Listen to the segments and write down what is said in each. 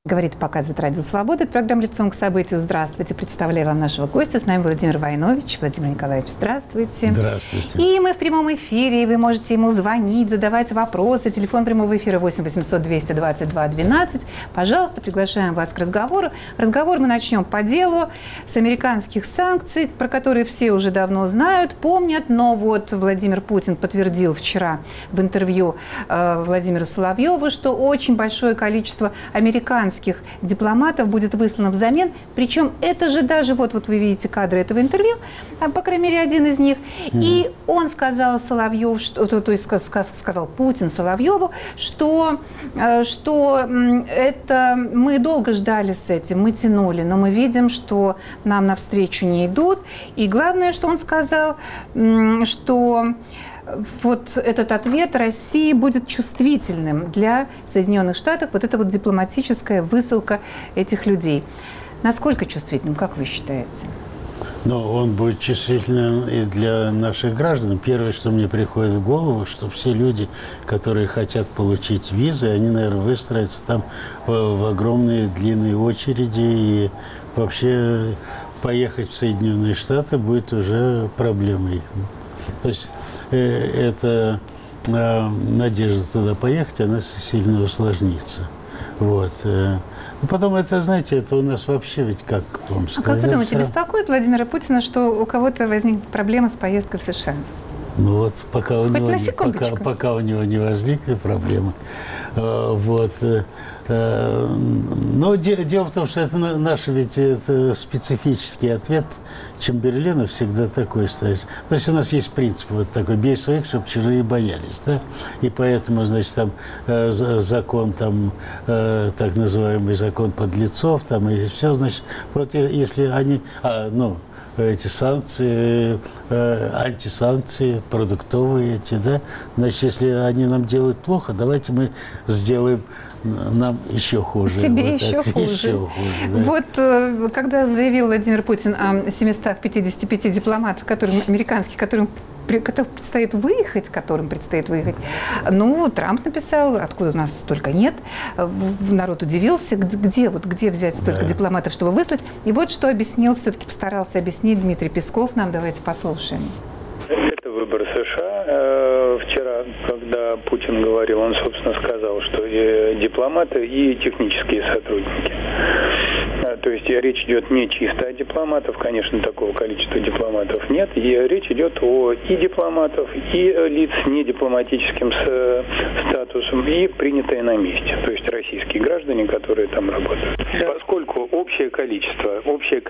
Говорит и показывает Радио Свобода. Это программа «Лицом к событию». Здравствуйте. Представляю вам нашего гостя. С нами Владимир Войнович. Владимир Николаевич, здравствуйте. Здравствуйте. И мы в прямом эфире. Вы можете ему звонить, задавать вопросы. Телефон прямого эфира 8 800 222 12. Пожалуйста, приглашаем вас к разговору. Разговор мы начнем по делу с американских санкций, про которые все уже давно знают, помнят. Но вот Владимир Путин подтвердил вчера в интервью Владимиру Соловьеву, что очень большое количество американских дипломатов будет выслано взамен. Причем это же даже, вот вы видите кадры этого интервью, по крайней мере, один из них. И он сказал Соловьеву, то есть сказал Путин Соловьеву, что это мы долго ждали с этим, мы тянули, но мы видим, что нам навстречу не идут. И главное, что он сказал, что вот этот ответ России будет чувствительным для Соединенных Штатов, вот эта вот дипломатическая высылка этих людей. Насколько чувствительным, как вы считаете? Ну, он будет чувствительным и для наших граждан. Первое, что мне приходит в голову, что все люди, которые хотят получить визы, они, наверное, выстроятся там в огромные длинные очереди. И вообще поехать в Соединенные Штаты будет уже проблемой. То есть эта надежда туда поехать, она сильно усложнится. Вот. Потом это, знаете, это у нас вообще ведь, как вам сказать... А как вы думаете, беспокоит Владимира Путина, что у кого-то возникнет проблема с поездкой в США? Ну вот, пока у него не возникли проблемы. Вот. Но дело в том, что это наш ведь это специфический ответ Чемберлена всегда такой стоит. То есть у нас есть принцип вот такой: бей своих, чтобы чужие боялись, да? И поэтому, значит, там закон, там так называемый закон подлецов, там и все, значит, вот если они, эти санкции, антисанкции, продуктовые эти, да, значит, если они нам делают плохо, давайте мы сделаем нам еще хуже. Себе вот еще хуже. Еще хуже, да. Вот когда заявил Владимир Путин о 755 дипломатах, американских, которым предстоит выехать, ну, Трамп написал, откуда у нас столько нет. Народ удивился, где взять столько дипломатов, чтобы выслать. И вот что объяснил, все-таки постарался объяснить Дмитрий Песков. Нам давайте послушаем. Это выбор США. Вчера, когда Путин говорил, он, собственно, сказал, что дипломаты и технические сотрудники. То есть речь идет не чисто о дипломатах, конечно, такого количества дипломатов нет. И речь идет и дипломатов, и лиц с недипломатическим статусом, и принятые на месте. То есть российские граждане, которые там работают. Поскольку общее количество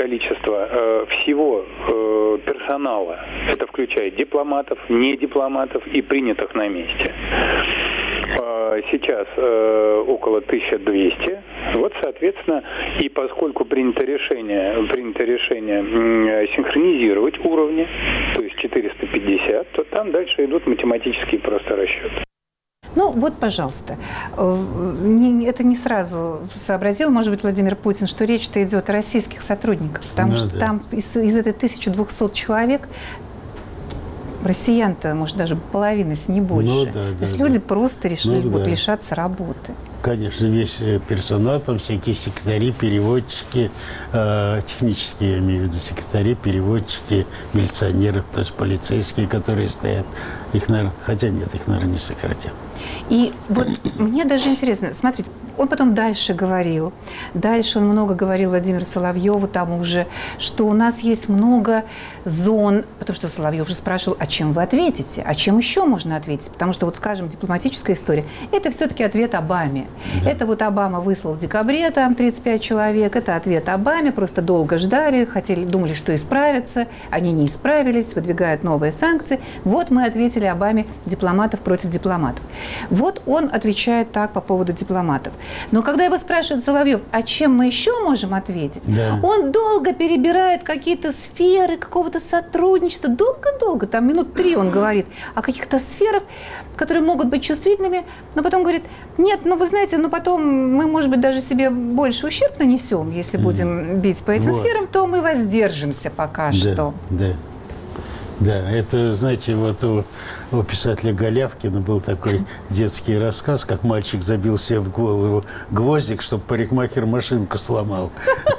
всего персонала, это включает дипломатов, недипломатов и принятых на месте, сейчас около 1200. Вот, соответственно, и поскольку принято решение синхронизировать уровни, то есть 450, то там дальше идут математические просто расчеты. Ну, вот, пожалуйста, это не сразу сообразил, может быть, Владимир Путин, что речь-то идет о российских сотрудниках, потому что там из этой 1200 человек россиян-то, может, даже половина, если не больше. То есть люди просто решили лишаться работы. Конечно, весь персонал, там всякие секретари, переводчики, технические, я имею в виду, секретари, переводчики, милиционеры, то есть полицейские, которые стоят. Их, наверное, их, наверное, не сократят. И вот мне даже интересно, смотрите, он потом дальше он много говорил Владимиру Соловьеву тому же, что у нас есть много зон, потому что Соловьев же спрашивал, а чем вы ответите, а чем еще можно ответить, потому что, вот скажем, дипломатическая история, это все-таки ответ Обаме. Да. Это вот Обама выслал в декабре, там 35 человек, это ответ Обаме, просто долго ждали, думали, что исправятся, они не исправились, выдвигают новые санкции, вот мы ответили Обаме дипломатов против дипломатов. Вот он отвечает так по поводу дипломатов. Но когда его спрашивает Соловьев, а чем мы еще можем ответить, он долго перебирает какие-то сферы какого-то сотрудничества, долго-долго, там минут 3 он говорит о каких-то сферах, которые могут быть чувствительными, но потом говорит, нет, вы знаете, потом мы, может быть, даже себе больше ущерб нанесем, если будем бить по этим сферам, то мы воздержимся пока что. Да. Да, это, знаете, вот у писателя Голявкина был такой детский рассказ, как мальчик забил себе в голову гвоздик, чтобы парикмахер машинку сломал.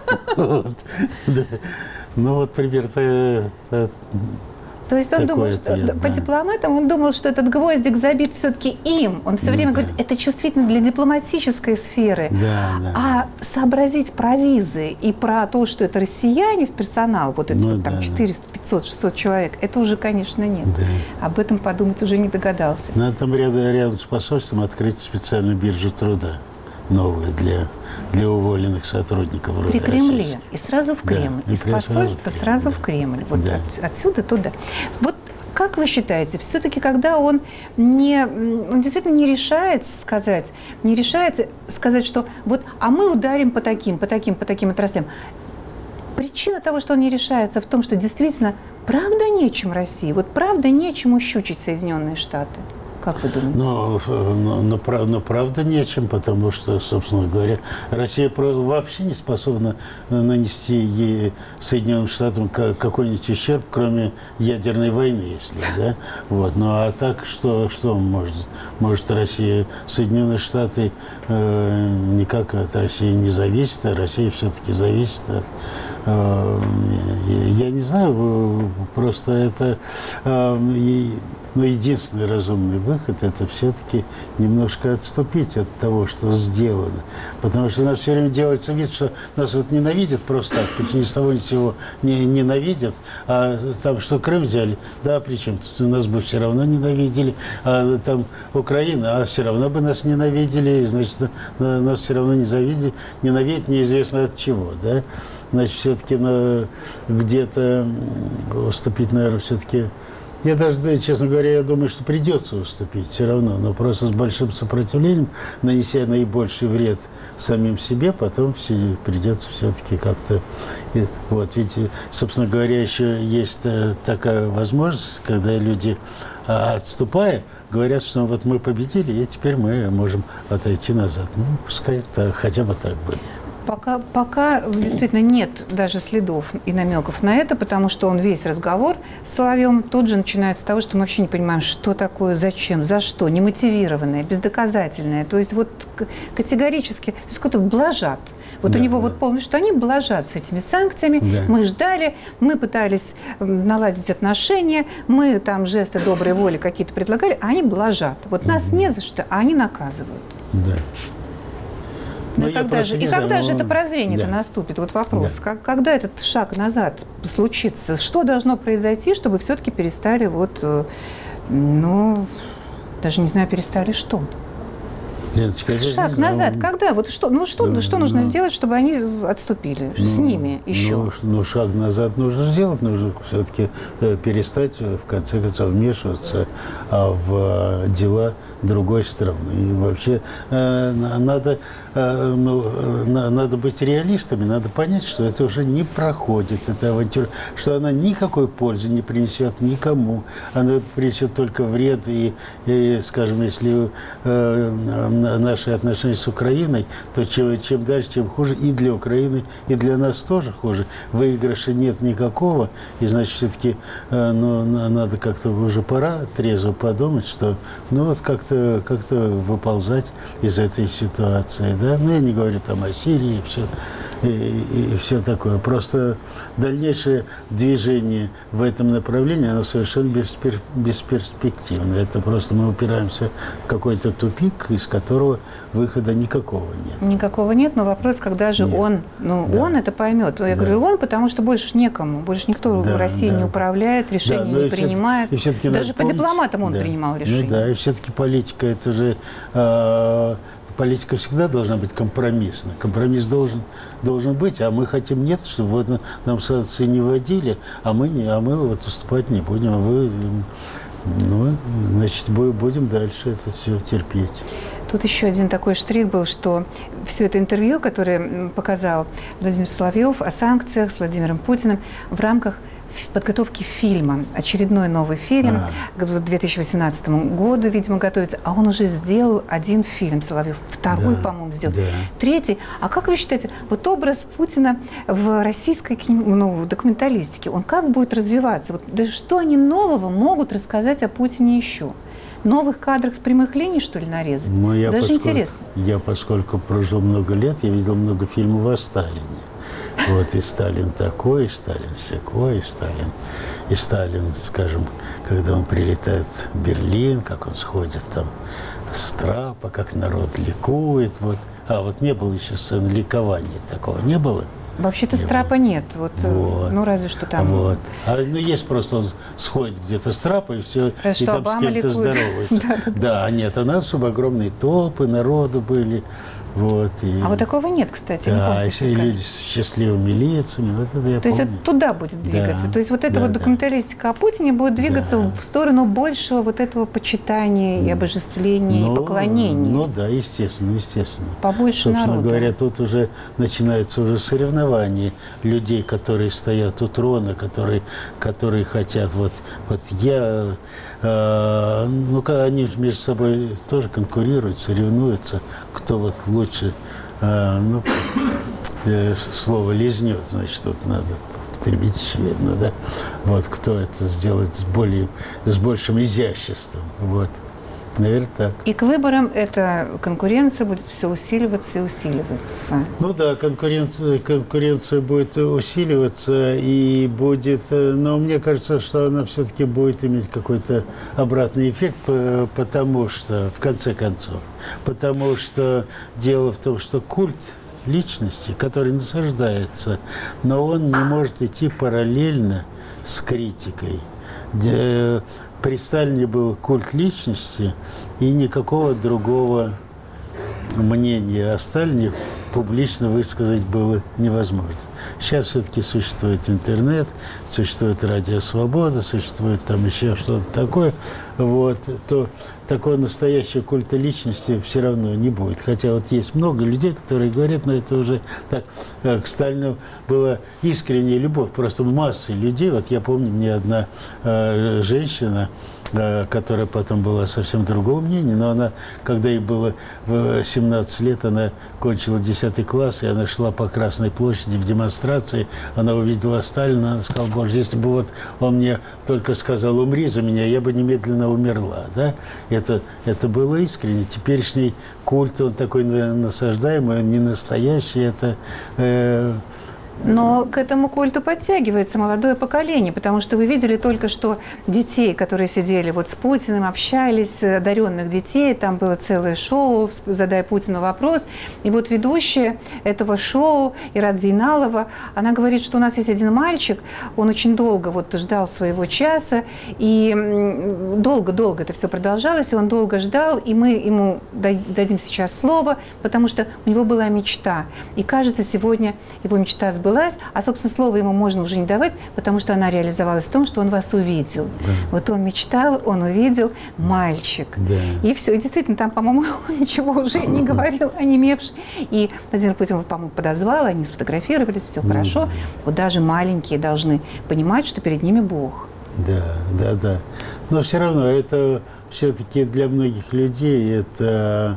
Ну вот примерно. То есть он думал, что, по дипломатам, он думал, что этот гвоздик забит все-таки им. Он все время говорит, это чувствительно для дипломатической сферы. А сообразить про визы и про то, что это россияне в персонал, вот это там 400, 500, 600 человек, это уже, конечно, нет. Об этом подумать уже не догадался. Надо там рядом с посольством открыть специальную биржу труда. Новые для уволенных сотрудников. При Кремле. И сразу в Кремль. Из посольства сразу в Кремль. Вот отсюда туда. Вот как вы считаете, все-таки, когда он действительно не решается сказать, что вот, а мы ударим по таким отраслям. Причина того, что он не решается, в том, что действительно правда нечем России, вот правда нечем ущучить Соединенные Штаты. Как вы думаете? Но правда нечем, потому что, собственно говоря, Россия вообще не способна нанести Соединенным Штатам какой-нибудь ущерб, кроме ядерной войны, если, да? Вот. Ну а так, что может Россия? Соединенные Штаты никак от России не зависят, а Россия все-таки зависит от... Я не знаю, просто это... Но единственный разумный выход – это все-таки немножко отступить от того, что сделано. Потому что у нас все время делается вид, что нас вот ненавидят просто так, ни с того ни с сего ненавидят. А там, что Крым взяли, да, причем тут нас бы все равно ненавидели. А там Украина, а все равно бы нас ненавидели, значит, нас все равно ненавидят неизвестно от чего, да. Значит, все-таки где-то уступить, наверное, все-таки... Я даже, честно говоря, я думаю, что придется уступить все равно, но просто с большим сопротивлением, нанеся наибольший вред самим себе, потом придется все-таки как-то... Вот, ведь, собственно говоря, еще есть такая возможность, когда люди, отступая, говорят, что вот мы победили, и теперь мы можем отойти назад. Ну, пускай хотя бы так будет. Пока действительно нет даже следов и намеков на это, потому что он весь разговор с Соловьевым тут же начинается с того, что мы вообще не понимаем, что такое, зачем, за что, немотивированное, бездоказательное. То есть вот категорически, то есть как-то блажат. Вот у него вот полностью, что они блажат с этими санкциями. Да. Мы ждали, мы пытались наладить отношения, мы там жесты доброй воли какие-то предлагали, а они блажат. Вот нас не за что, а они наказывают. Да. Ну, и когда же это прозрение-то наступит? Вот вопрос. Да. Когда этот шаг назад случится? Что должно произойти, чтобы все-таки перестали даже не знаю, перестали что? Леночка, шаг назад. Когда? Вот что нужно сделать, чтобы они отступили? С ними еще? Шаг назад нужно сделать. Нужно все-таки перестать, в конце концов, вмешиваться в дела другой страны. И вообще надо быть реалистами. Надо понять, что это уже не проходит, эта авантюра, что она никакой пользы не принесет никому. Она принесет только вред. И скажем, если наши отношения с Украиной, то чем дальше, тем хуже и для Украины, и для нас тоже хуже. Выигрыша нет никакого, и значит, все-таки надо как-то уже пора трезво подумать, что как-то выползать из этой ситуации. Да? Я не говорю там о Сирии и все такое. Просто дальнейшее движение в этом направлении, оно совершенно бесперспективно. Это просто мы упираемся в какой-то тупик, из которого выхода никакого нет. Никакого нет, но вопрос, когда же он это поймет. Я говорю, он, потому что больше некому, больше никто в России не управляет, решения не принимает. Даже по дипломатам он принимал решения. И все-таки политика, это же... Политика всегда должна быть компромиссной. Компромисс должен быть, а мы хотим нет, чтобы нам санкции не вводили, а мы вот уступать не будем, а вы... значит, будем дальше это все терпеть. Тут еще один такой штрих был, что все это интервью, которое показал Владимир Соловьев о санкциях с Владимиром Путиным в рамках в подготовке фильма. Очередной новый фильм к 2018 году, видимо, готовится. А он уже сделал один фильм, Соловьев. Второй, по-моему, сделал. Третий. А как вы считаете, вот образ Путина в российской документалистике, он как будет развиваться? Вот, да что они нового могут рассказать о Путине еще? Новых кадрах с прямых линий, что ли, нарезать? Даже интересно. Я, поскольку прожил много лет, я видел много фильмов о Сталине. Вот и Сталин такой, и Сталин всякой, и Сталин, скажем, когда он прилетает в Берлин, как он сходит там с трапа, как народ ликует. Вот. Вот не было еще сцены ликования, такого не было? Вообще-то с трапа нет. Вот. Ну, разве что там. Вот. Есть просто он сходит где-то с трапа, и все, и там с кем-то здоровается. Да, нет, а надо, чтобы огромные толпы народу были. Вот, а вот такого нет, кстати. Да, и люди с счастливыми лицами. Вот это я То помню. есть туда будет двигаться. То есть вот эта вот документалистика о Путине будет двигаться в сторону большего вот этого почитания и обожествления, и поклонения. Ну да, естественно. Побольше Собственно народу. говоря, тут уже начинается уже соревнование людей, которые стоят у трона, которые хотят. Вот я... они между собой тоже конкурируют, соревнуются, кто вот лучше, слово лизнет, значит, тут надо употребить, очевидно, да? Вот, кто это сделает с большим изяществом, вот. Наверное, так. И к выборам эта конкуренция будет все усиливаться и усиливаться. Ну да, конкуренция будет усиливаться и будет... Но мне кажется, что она все-таки будет иметь какой-то обратный эффект, потому что, в конце концов, потому что дело в том, что культ личности, который насаждается, но он не может идти параллельно с критикой. При Сталине был культ личности, и никакого другого мнения о Сталине публично высказать было невозможно. Сейчас все-таки существует интернет, существует радио «Свобода», существует там еще что-то такое. Вот, то такого настоящего культа личности все равно не будет. Хотя вот есть много людей, которые говорят, но это уже так. К Сталину была искренняя любовь, просто массы людей. Вот я помню, мне одна женщина, которая потом была совсем другого мнения, но она, когда ей было 17 лет, она кончила 10 класс, и она шла по Красной площади в демонстрации, она увидела Сталина, она сказала: «Боже, если бы вот он мне только сказал: умри за меня, я бы немедленно умерла». Да? Это было искренне. Теперешний культ, он такой насаждаемый, он не настоящий, это... Но к этому культу подтягивается молодое поколение, потому что вы видели только что детей, которые сидели вот с Путиным, общались, одаренных детей, там было целое шоу «Задай Путину вопрос». И вот ведущая этого шоу, Ират Зейналова, она говорит, что у нас есть один мальчик, он очень долго вот ждал своего часа, и долго-долго это все продолжалось, и он долго ждал, и мы ему дадим сейчас слово, потому что у него была мечта. И кажется, сегодня его мечта сбылась, а, собственно, слово ему можно уже не давать, потому что она реализовалась в том, что он вас увидел. Да. Вот он мечтал, он увидел, мальчик. Да. И все. И действительно, там, по-моему, он ничего уже не говорил, онемевший. И Владимир Путин его, по-моему, подозвал, они сфотографировались, все хорошо. Вот даже маленькие должны понимать, что перед ними Бог. Да. Но все равно это все-таки для многих людей это...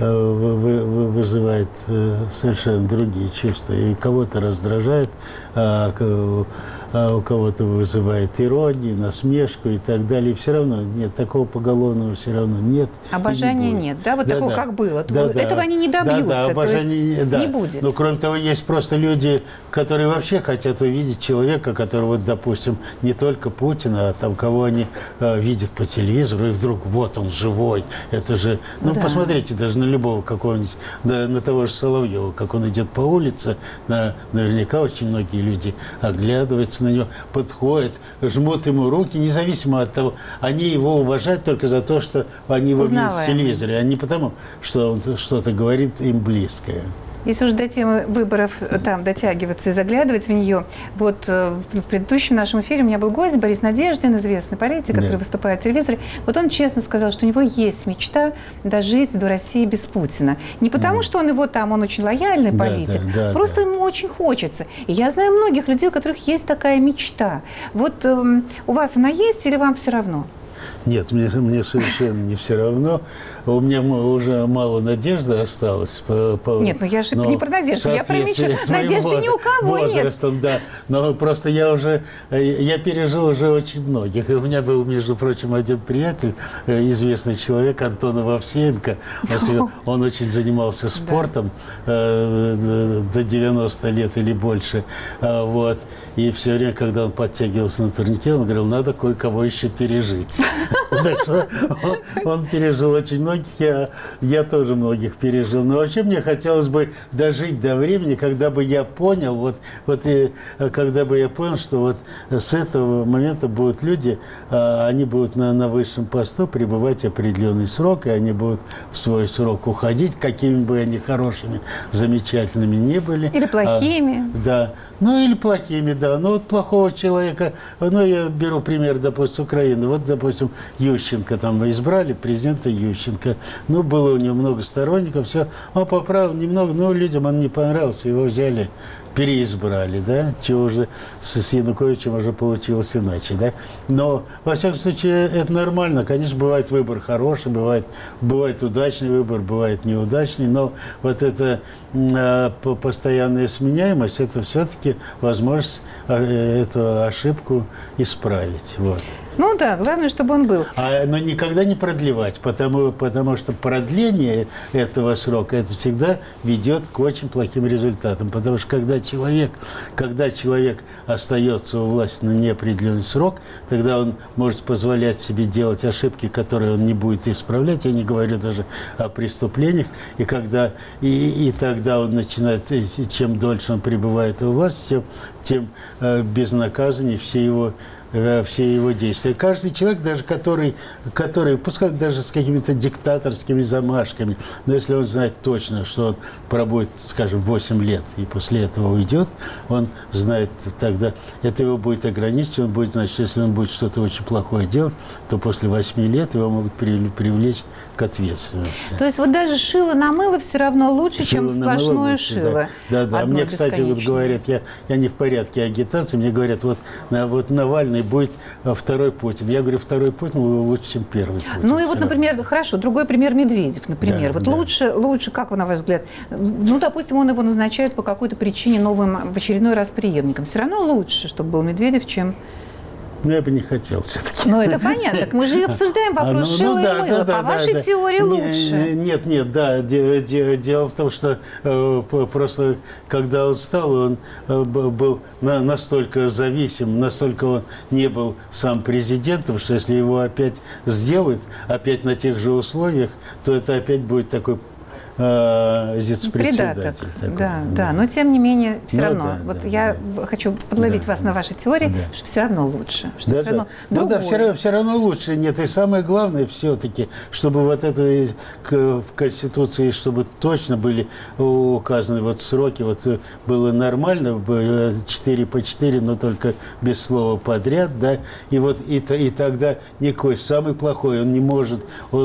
вызывает совершенно другие чувства. И кого-то раздражает, а у кого-то вызывает иронию, насмешку и так далее. И все равно нет, такого поголовного все равно нет. Обожания нет, да? Вот такого, как было. Этого они не добьются. Да, обожания не будет. Но кроме того, есть просто люди, которые вообще хотят увидеть человека, которого, допустим, не только Путина, а там кого они видят по телевизору, и вдруг вот он живой. Это же... посмотрите, даже на любого какого-нибудь, на того же Соловьева, как он идет по улице, наверняка очень многие люди оглядываются на него, подходят, жмут ему руки, независимо от того, они его уважают только за то, что они его видят в телевизоре, а не потому, что он что-то говорит им близкое. Если уж до темы выборов там дотягиваться и заглядывать в нее, вот в предыдущем нашем эфире у меня был гость Борис Надеждин, известный политик, который выступает в телевизоре. Вот он честно сказал, что у него есть мечта дожить до России без Путина. Не потому, что он его там, он очень лояльный политик, просто ему очень хочется. И я знаю многих людей, у которых есть такая мечта. Вот у вас она есть или вам все равно? Нет, мне совершенно не все равно. У меня уже мало надежды осталось. Нет, ну я же не про надежду, я про мечту. Надежды ни у кого возрастом, нет. Да. Но просто я пережил уже очень многих. И у меня был, между прочим, один приятель, известный человек, Антон Овсеенко. Он очень занимался спортом до 90 лет или больше. Вот. И все время, когда он подтягивался на турнике, он говорил, надо кое-кого еще пережить. Так что он пережил очень многих, я тоже многих пережил. Но вообще мне хотелось бы дожить до времени, когда бы я понял, когда бы я понял, что вот с этого момента будут люди, они будут на высшем посту пребывать определенный срок, и они будут в свой срок уходить, какими бы они хорошими, замечательными ни были. Или плохими. Да. Ну, или плохими, да. Ну, вот плохого человека, я беру пример, допустим, Украины. Вот, допустим, Ющенко там избрали, президента Ющенко. Ну, было у него много сторонников, все. Он поправил немного, но людям он не понравился, его взяли, переизбрали, да, чего уже с Януковичем уже получилось иначе, да. Но, во всяком случае, это нормально. Конечно, бывает выбор хороший, бывает удачный выбор, бывает неудачный, но вот эта постоянная сменяемость, это все-таки возможность эту ошибку исправить, вот. Ну да, главное, чтобы он был. Но никогда не продлевать, потому что продление этого срока, это всегда ведет к очень плохим результатам. Потому что когда человек остается у власти на неопределенный срок, тогда он может позволять себе делать ошибки, которые он не будет исправлять. Я не говорю даже о преступлениях. И тогда он начинает, чем дольше он пребывает у власти, тем безнаказаннее все его действия. Каждый человек, даже который, пускай даже с какими-то диктаторскими замашками, но если он знает точно, что он пробудет, скажем, 8 лет и после этого уйдет, он знает тогда, это его будет ограничить, он будет знать, что если он будет что-то очень плохое делать, то после 8 лет его могут привлечь к ответственности. То есть вот даже шило на мыло все равно лучше, чем сплошное шило. Да. Мне, кстати, вот говорят, я не в порядке агитации, мне говорят, вот Навальный будет второй Путин. Я говорю, второй Путин лучше, чем первый Путин. Ну и вот, например, хорошо, другой пример Медведев, например. Лучше, как на ваш взгляд? Ну, допустим, он его назначает по какой-то причине новым в очередной раз преемником. Все равно лучше, чтобы был Медведев, чем... Ну, я бы не хотел все-таки. Ну, это понятно. Так мы же и обсуждаем вопрос шила и мыла. По вашей теории лучше. Нет, да. Дело в том, что просто когда он стал, он был настолько зависим, настолько он не был сам президентом, что если его опять сделают, опять на тех же условиях, то это опять будет такой придаток. Да. Но тем не менее, все равно. Я хочу подловить вас на вашей теории, что все равно лучше. Все равно лучше. Нет, и самое главное все-таки, чтобы вот это в Конституции, чтобы точно были указаны вот сроки, вот было нормально, 4 по 4, но только без слова подряд, да, и тогда никакой самый плохой, он не может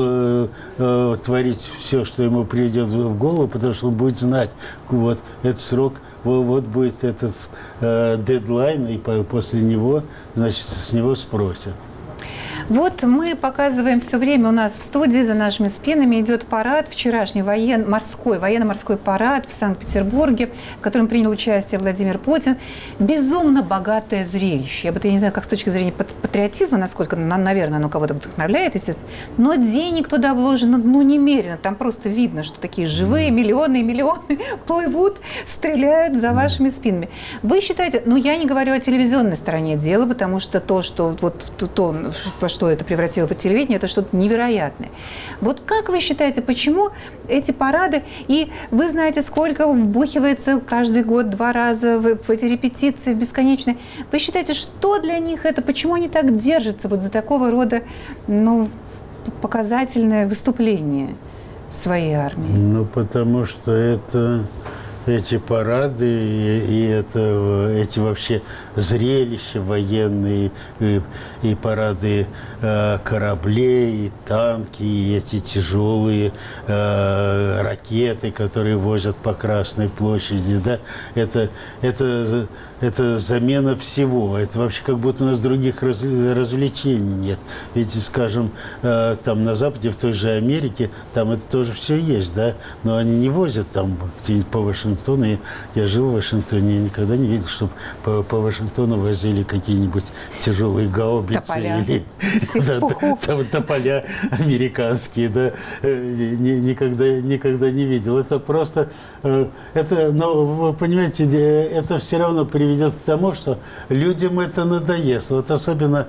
творить все, что ему приведет в голову, потому что он будет знать, вот этот срок, вот будет этот дедлайн, и после него, значит, с него спросят. Вот мы показываем все время у нас в студии, за нашими спинами идет парад, вчерашний военно-морской парад в Санкт-Петербурге, в котором принял участие Владимир Путин. Безумно богатое зрелище. Я не знаю, как с точки зрения патриотизма, насколько, наверное, оно кого-то вдохновляет, естественно, но денег туда вложено, немерено. Там просто видно, что такие живые миллионы и миллионы плывут, стреляют за вашими спинами. Вы считаете, я не говорю о телевизионной стороне дела, потому что то, что это превратило в телевидение, это что-то невероятное. Вот как вы считаете, почему эти парады, и вы знаете, сколько вбухивается каждый год 2 раза в эти репетиции бесконечные, вы считаете, что для них это, почему они так держатся вот за такого рода, показательное выступление своей армии? Потому что это эти парады и эти вообще зрелища военные, и парады кораблей, и танки, и эти тяжелые ракеты, которые возят по Красной площади, да, это замена всего. Это вообще как будто у нас других развлечений нет. Ведь, скажем, там на Западе, в той же Америке, там это тоже все есть, да, но они не возят там где-нибудь по Вашингтону. Я жил в Вашингтоне, я никогда не видел, чтобы по Вашингтону возили какие-нибудь тяжелые гаубицы. Тополя. Или тополя американские, да. Никогда не видел. Это просто, но вы понимаете, это все равно приведет к тому, что людям это надоест. Вот особенно,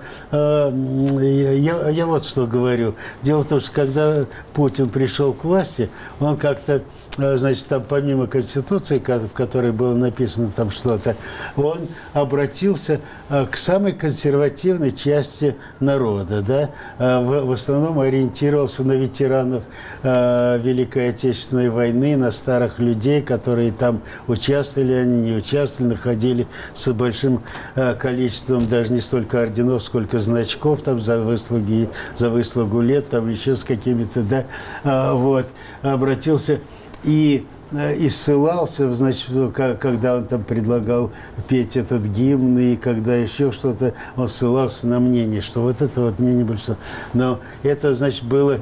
я вот что говорю. Дело в том, что когда Путин пришел к власти, он как-то, значит, там помимо Конституции, в которой было написано там что-то, он обратился к самой консервативной части народа, да, в основном ориентировался на ветеранов Великой Отечественной войны, на старых людей, которые там участвовали, они не участвовали, находили с большим количеством даже не столько орденов, сколько значков там за выслугу лет, там еще с какими-то, да, вот, обратился и ссылался, значит, когда он там предлагал петь этот гимн, и когда еще что-то, он ссылался на мнение, что вот это вот мнение большинства. Но это, значит, было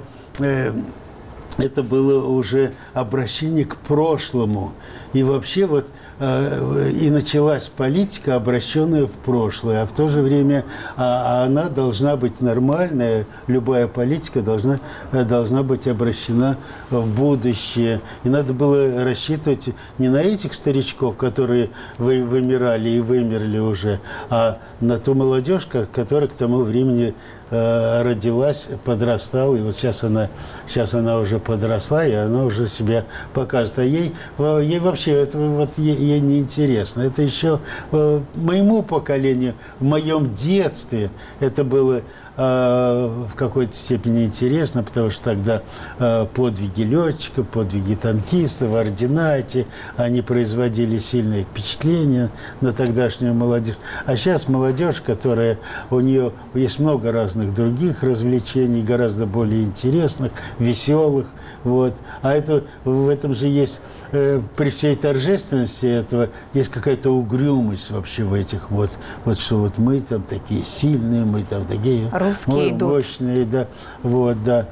уже обращение к прошлому. И вообще вот и началась политика, обращенная в прошлое, а в то же время она должна быть нормальная, любая политика должна быть обращена в будущее. И надо было рассчитывать не на этих старичков, которые вымирали и вымерли уже, а на ту молодежь, которая к тому времени родилась, подрастала, и вот сейчас она уже подросла, и она уже себя показывает. А ей вообще это вот ей не интересно. Это еще моему поколению, в моем детстве это было в какой-то степени интересно, потому что тогда подвиги летчиков, подвиги танкистов, ордена эти, они производили сильное впечатление на тогдашнюю молодежь. А сейчас молодежь, у нее есть много разных других развлечений, гораздо более интересных, веселых, вот. А в этом же есть, при всей торжественности этого, есть какая-то угрюмость вообще в этих вот что вот мы там такие сильные, мы там такие русские мощные, идут. Да, вот, да.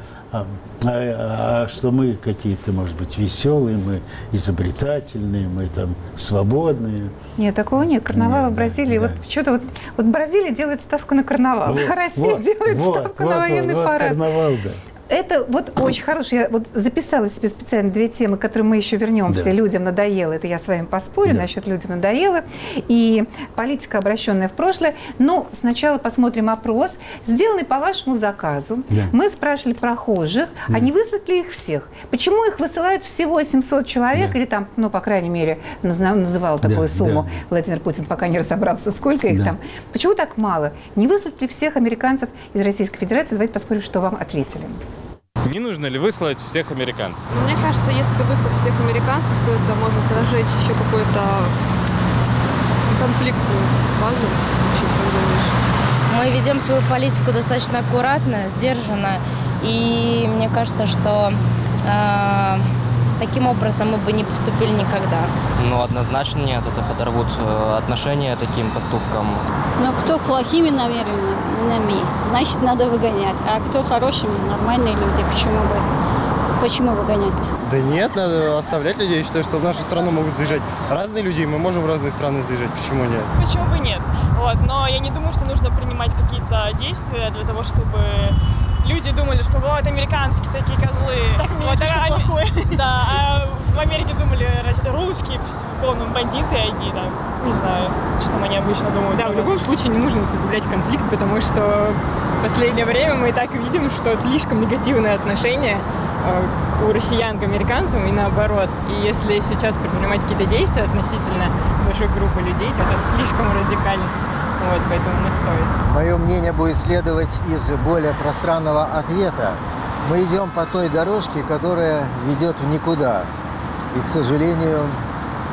А что мы какие-то, может быть, веселые, мы изобретательные, мы там свободные. Нет, такого нет. Карнавал в Бразилии. Да. Вот что-то вот Бразилия делает ставку на карнавал, а Россия делает ставку на военный парад. Карнавал, да. Это вот очень хорошо. Я вот записала себе специально 2 темы, к которым мы еще вернемся. Да. Людям надоело. Это я с вами поспорю насчет людям надоело. И политика, обращенная в прошлое. Но сначала посмотрим опрос, сделанный по вашему заказу. Да. Мы спрашивали прохожих, а не выслать ли их всех? Почему их высылают всего 700 человек? Или там, по крайней мере, называл такую сумму Владимир Путин, пока не разобрался, сколько их там. Почему так мало? Не выслать ли всех американцев из Российской Федерации? Давайте посмотрим, что вам ответили. Не нужно ли выслать всех американцев? Мне кажется, если выслать всех американцев, то это может разжечь еще какую-то конфликтную фазу. Мы ведем свою политику достаточно аккуратно, сдержанно. И мне кажется, что таким образом мы бы не поступили никогда. Ну, однозначно нет. Это подорвут отношения таким поступкам. Но кто плохими намерениями, значит, надо выгонять. А кто хорошими, нормальные люди, почему выгонять-то? Да нет, надо оставлять людей. Я считаю, что в нашу страну могут заезжать разные люди, мы можем в разные страны заезжать. Почему нет? Почему бы нет? Вот. Но я не думаю, что нужно принимать какие-то действия для того, чтобы люди думали, что вот американские такие козлы. Так, вот, плохое. Да, а в Америке думали русские, в полном бандиты одни, да. Не знаю, что там они обычно думают. Да, в любом случае не нужно усугублять конфликт, потому что в последнее время мы и так видим, что слишком негативное отношение у россиян к американцам и наоборот. И если сейчас предпринимать какие-то действия относительно большой группы людей, то это слишком радикально. Вот, поэтому не стоит. Мое мнение будет следовать из более пространного ответа. Мы идем по той дорожке, которая ведет в никуда. И, к сожалению,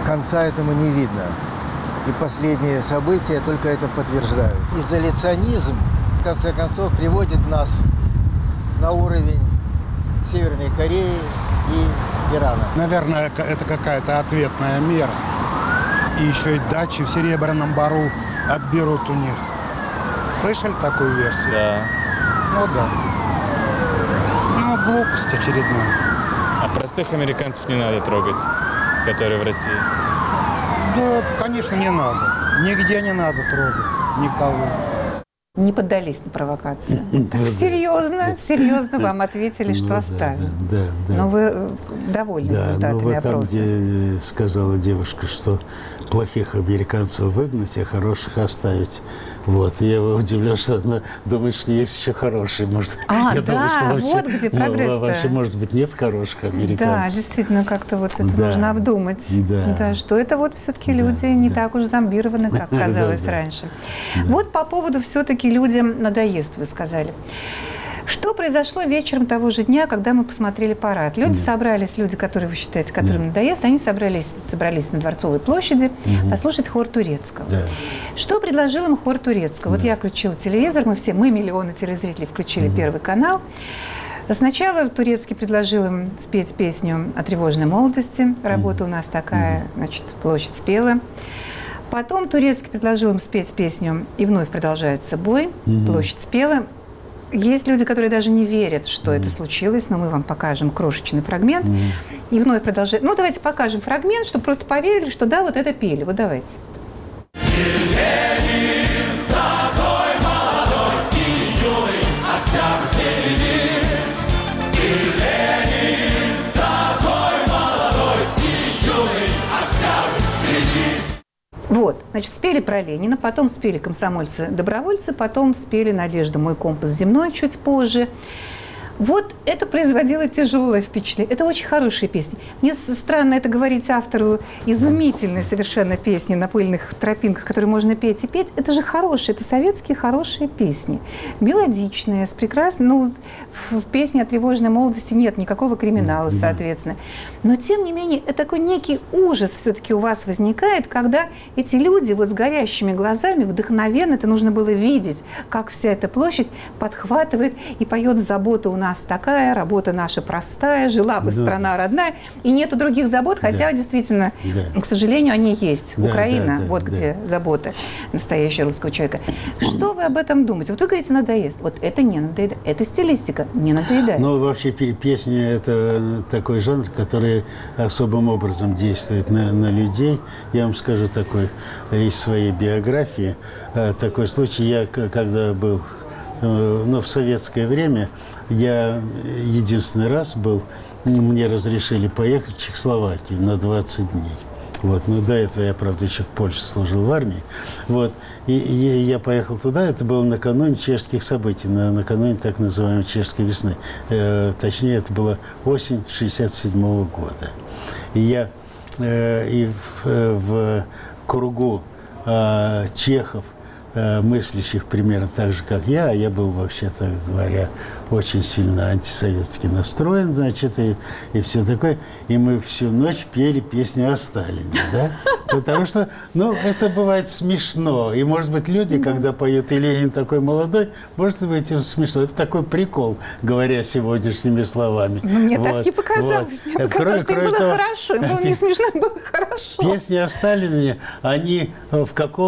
конца этому не видно. И последние события только это подтверждают. Изоляционизм, в конце концов, приводит нас на уровень Северной Кореи и Ирана. Наверное, это какая-то ответная мера. И еще и дачи в Серебряном Бару отберут у них. Слышали такую версию? Да. Ну да. Ну, глупость очередная. А простых американцев не надо трогать, которые в России? Да, конечно, не надо. Нигде не надо трогать никого. Не поддались на провокацию. Серьезно вам ответили, что оставим. Да. Но вы довольны результатами там, опроса. где сказала девушка, что плохих американцев выгнать, а хороших оставить. Вот. И я удивлен, что она думает, что есть еще хорошие. Может, я думаю, что вообще, вот где прогресс-то. Вообще, может быть, нет хороших американцев. Да, действительно, как-то вот это нужно обдумать. Да, что это вот все-таки люди не так уж зомбированы, как казалось раньше. Вот по поводу все-таки людям надоест, вы сказали. Что произошло вечером того же дня, когда мы посмотрели парад? Люди собрались, люди, которые вы считаете, которым надоест, они собрались на Дворцовой площади послушать хор турецкого. Что предложил им хор турецкого? Вот я включила телевизор, мы миллионы телезрителей включили Первый канал. Сначала Турецкий предложил им спеть песню о тревожной молодости. Работа у нас такая, значит, площадь спела. Потом Турецкий предложил им спеть песню «И вновь продолжается бой». Площадь спела. Есть люди, которые даже не верят, что это случилось, но мы вам покажем крошечный фрагмент. И вновь продолжает. Ну, давайте покажем фрагмент, чтобы просто поверили, что да, вот это пели. Вот давайте. Вот, значит, спели про Ленина, потом спели комсомольцы-добровольцы, потом спели «Надежда, мой компас земной» чуть позже. Вот это производило тяжелое впечатление. Это очень хорошие песни. Мне странно это говорить автору изумительной совершенно песни «На пыльных тропинках», которые можно петь и петь. Это же хорошие, это советские хорошие песни. Мелодичные, с прекрасной... Ну, в песне о тревожной молодости нет никакого криминала, соответственно. Но, тем не менее, это такой некий ужас все-таки у вас возникает, когда эти люди вот с горящими глазами, вдохновенно, это нужно было видеть, как вся эта площадь подхватывает и поет «Забота у нас такая, работа наша простая, жила бы страна родная». И нету других забот, хотя действительно, к сожалению, они есть. Украина, где забота настоящего русского человека. Что вы об этом думаете? Вот вы говорите, надоест. Вот это не надоедает. Это стилистика, не надоедает. Ну, вообще, песни – это такой жанр, который особым образом действует на людей. Я вам скажу такой из своей биографии. Такой случай. Я, когда был в советское время, я единственный раз мне разрешили поехать в Чехословакию на 20 дней. Вот. Но до этого я, правда, еще в Польше служил в армии. Вот. И я поехал туда, это было накануне чешских событий, накануне так называемой чешской весны. Точнее, это была осень 1967 года. И я в кругу чехов, мыслящих примерно так же, как я был, вообще-то говоря, очень сильно антисоветски настроен, значит, и все такое. И мы всю ночь пели песни о Сталине, да? Потому что, это бывает смешно. И, может быть, люди, когда поют «И Ленин такой молодой», может быть, им смешно. Это такой прикол, говоря сегодняшними словами. Мне так не показалось. Мне показалось, что им было хорошо. Им было не смешно, им было хорошо. Песни о Сталине, они в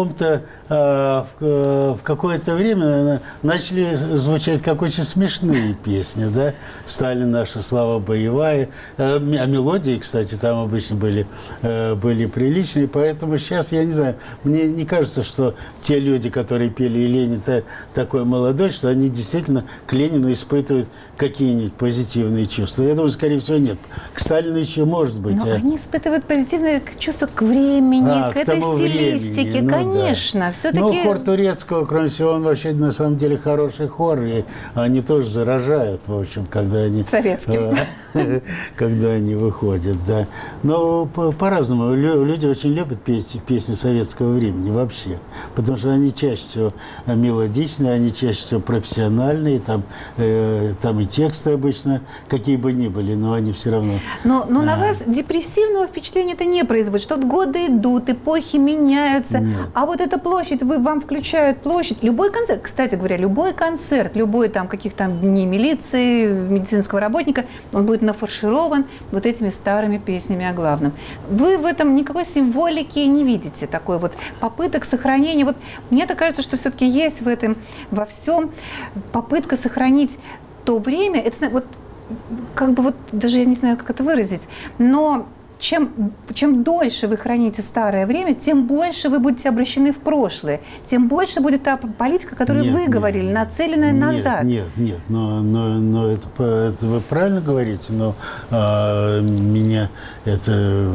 какое-то время начали звучать как очень смешные песни, да? «Сталин, наша слава боевая». А мелодии, кстати, там обычно были приличные. Поэтому сейчас, я не знаю, мне не кажется, что те люди, которые пели «И Ленин такой молодой», что они действительно к Ленину испытывают какие-нибудь позитивные чувства. Я думаю, скорее всего, нет. К Сталину еще может быть. Но они испытывают позитивные чувства к времени, к этой стилистике, конечно. Да. Все-таки турецкого, кроме всего, он вообще на самом деле хороший хор, и они тоже заражают, в общем, когда они... Советским. Когда они выходят, да. Но по-разному. Люди очень любят песни советского времени вообще, потому что они чаще всего мелодичные, они чаще всего профессиональные, там и тексты обычно, какие бы ни были, но они все равно... Но на вас депрессивного впечатления это не производит, что вот годы идут, эпохи меняются, а вот эта площадь, вам включают площадь, любой концерт, кстати говоря, любой концерт, любой там каких-то дней милиции, медицинского работника, он будет нафарширован вот этими старыми песнями о главном. Вы в этом никакой символики не видите, такой вот попыток сохранения. Вот мне так кажется, что все-таки есть в этом, во всем попытка сохранить то время, это вот как бы вот, даже я не знаю, как это выразить, но чем дольше вы храните старое время, тем больше вы будете обращены в прошлое, тем больше будет та политика, которую вы говорили, нацеленная назад. Нет, но это вы правильно говорите, но меня это...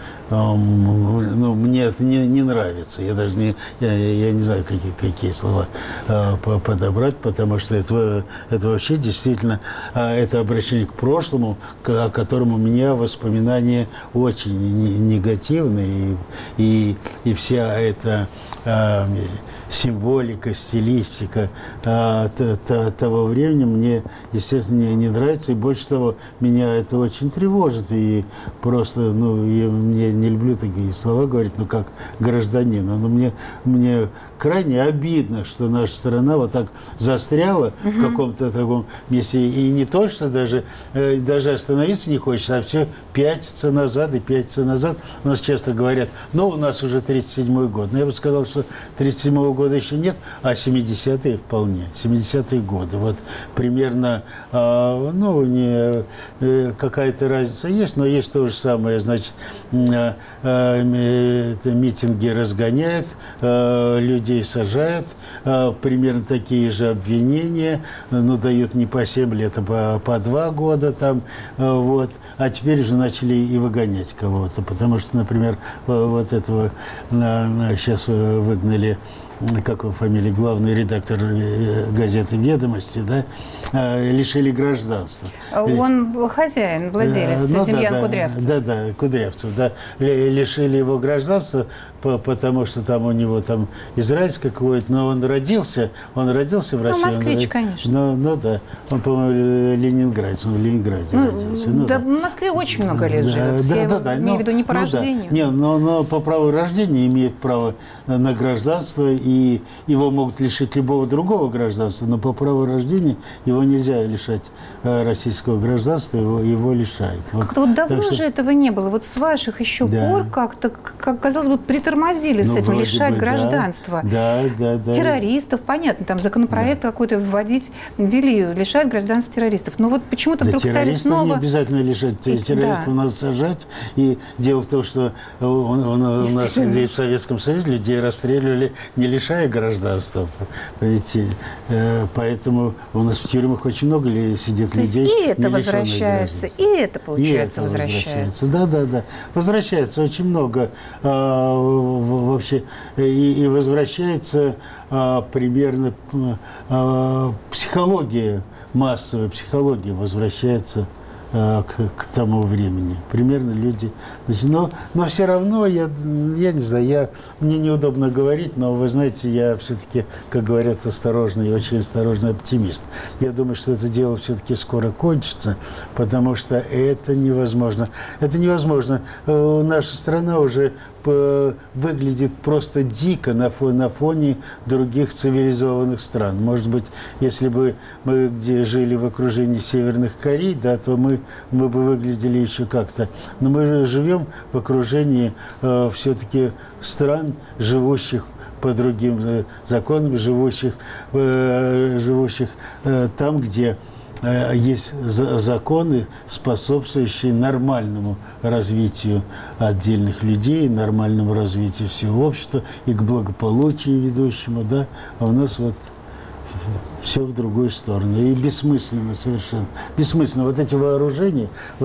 мне это не нравится. Я даже не знаю, какие слова подобрать, потому что это вообще действительно это обращение к прошлому, о котором у меня воспоминания очень негативные, и вся эта символика, стилистика того времени мне, естественно, не нравится. И больше того, меня это очень тревожит. И просто, я не люблю такие слова говорить, как гражданин. Но мне крайне обидно, что наша страна вот так застряла в каком-то таком месте. И не то, что даже остановиться не хочется, а все пятится назад и пятится назад. У нас часто говорят, у нас уже 37-й год. Но я бы сказал, что 37-го года еще нет, а 70-е вполне. 70-е годы. Вот примерно, какая-то разница есть, но есть то же самое. Значит, митинги разгоняют, людей сажают, примерно такие же обвинения, дают не по 7 лет, а по 2 года там, вот. А теперь уже начали и выгонять кого-то, потому что, например, вот этого сейчас выгнали, как его фамилия, главный редактор газеты «Ведомости», да, лишили гражданства. Он хозяин, владелец, Демьян Кудрявцев. Да, Кудрявцев, да. Лишили его гражданства, потому что там у него там израильское какое-то, но он родился в России. Москвич, конечно. Да. Он, по-моему, ленинградец, он в Ленинграде родился. В Москве очень много лет живет. Я имею в виду не по рождению. Нет, но по праву рождения имеет право на гражданство, и его могут лишить любого другого гражданства, но по праву рождения его нельзя лишать российского гражданства, его лишают. Как-то давно же этого не было. Вот с ваших еще пор как-то, казалось бы, притормозили с этим, лишать гражданства. Да. Террористов, понятно, там законопроект какой-то ввели, лишать гражданства террористов. Но вот почему-то вдруг стали снова... не обязательно лишать. Террористов надо сажать. И дело в том, что у нас здесь в Советском Союзе людей расстреливали, не лишая гражданства. Поэтому у нас в тюрьмах очень много сидит людей. И это возвращается, и это, получается, возвращается. Да. Возвращается очень много вообще. И возвращается примерно психология, массовая психология возвращается к тому времени. Примерно люди... Но все равно, я не знаю, мне неудобно говорить, но вы знаете, я все-таки, как говорят, осторожный и очень осторожный оптимист. Я думаю, что это дело все-таки скоро кончится, потому что это невозможно. Это невозможно. Наша страна уже выглядит просто дико на фоне других цивилизованных стран. Может быть, если бы мы где жили в окружении Северных Корей, да, то мы бы выглядели еще как-то. Но мы же живем в окружении все-таки стран, живущих по другим законам, живущих там, где есть законы, способствующие нормальному развитию отдельных людей, нормальному развитию всего общества и к благополучию ведущему, да. А у нас вот все в другую сторону. И бессмысленно совершенно. Бессмысленно. Вот эти вооружения,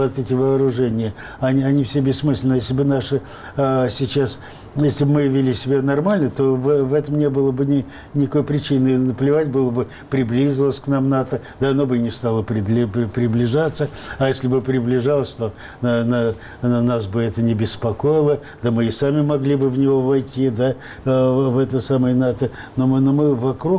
они все бессмысленны. Если бы наши сейчас, если бы мы вели себя нормально, то в этом не было бы никакой причины. Наплевать было бы, приблизилось к нам НАТО, да оно бы и не стало приближаться. А если бы приближалось, то нас бы это не беспокоило. Да мы и сами могли бы в него войти, да, в это самое НАТО. Но мы вокруг,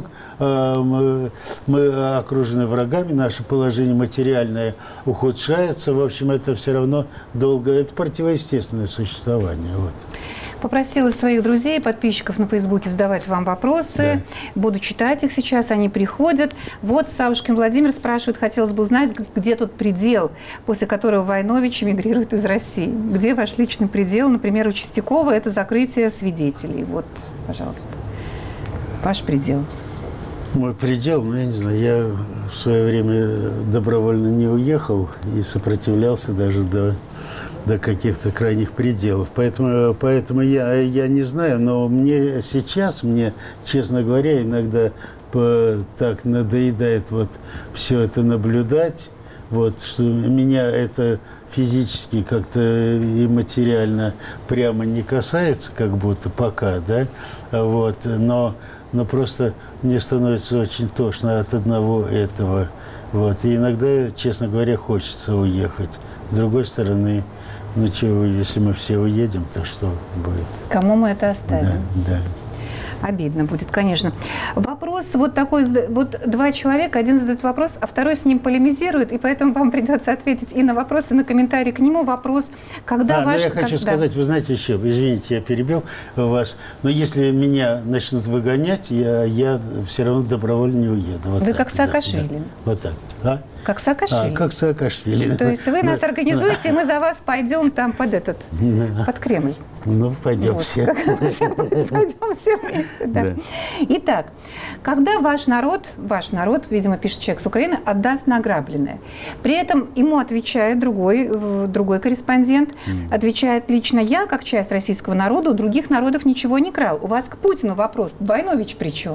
мы окружены врагами, наше положение материальное ухудшается. В общем, это все равно долго, это противоестественное существование. Вот. Попросила своих друзей, подписчиков на Фейсбуке задавать вам вопросы. Да. Буду читать их сейчас, они приходят. Вот Савушкин Владимир спрашивает, хотелось бы узнать, где тот предел, после которого Войнович эмигрирует из России. Где ваш личный предел? Например, у Чистякова это закрытие свидетелей. Вот, пожалуйста, ваш предел. Мой предел, я не знаю, я в свое время добровольно не уехал и сопротивлялся даже до каких-то крайних пределов. Поэтому я не знаю, но мне сейчас, честно говоря, иногда так надоедает вот все это наблюдать, вот, что меня это физически как-то и материально прямо не касается, как будто пока, да, вот, но просто мне становится очень тошно от одного этого. Вот. И иногда, честно говоря, хочется уехать. С другой стороны, ну чего, если мы все уедем, то что будет? Кому мы это оставим? Да. Обидно будет, конечно. Вопрос вот такой, вот два человека, один задает вопрос, а второй с ним полемизирует, и поэтому вам придется ответить и на вопрос, и на комментарий к нему. Вопрос, когда ваш... я хочу сказать, вы знаете еще, извините, я перебил вас, но если меня начнут выгонять, я все равно добровольно не уеду. Вот вы так, как Саакашвили. Да. Вот так. А? Как Саакашвили? Как Саакашвили. То есть вы нас организуете, и мы за вас пойдем там под Кремль. Ну, пойдем вот. все. Пойдем все вместе, да. Итак, когда ваш народ, видимо, пишет человек с Украины, отдаст награбленное. При этом ему отвечает другой корреспондент, отвечает лично я, как часть российского народа, у других народов ничего не крал. У вас к Путину вопрос, Войнович при чем?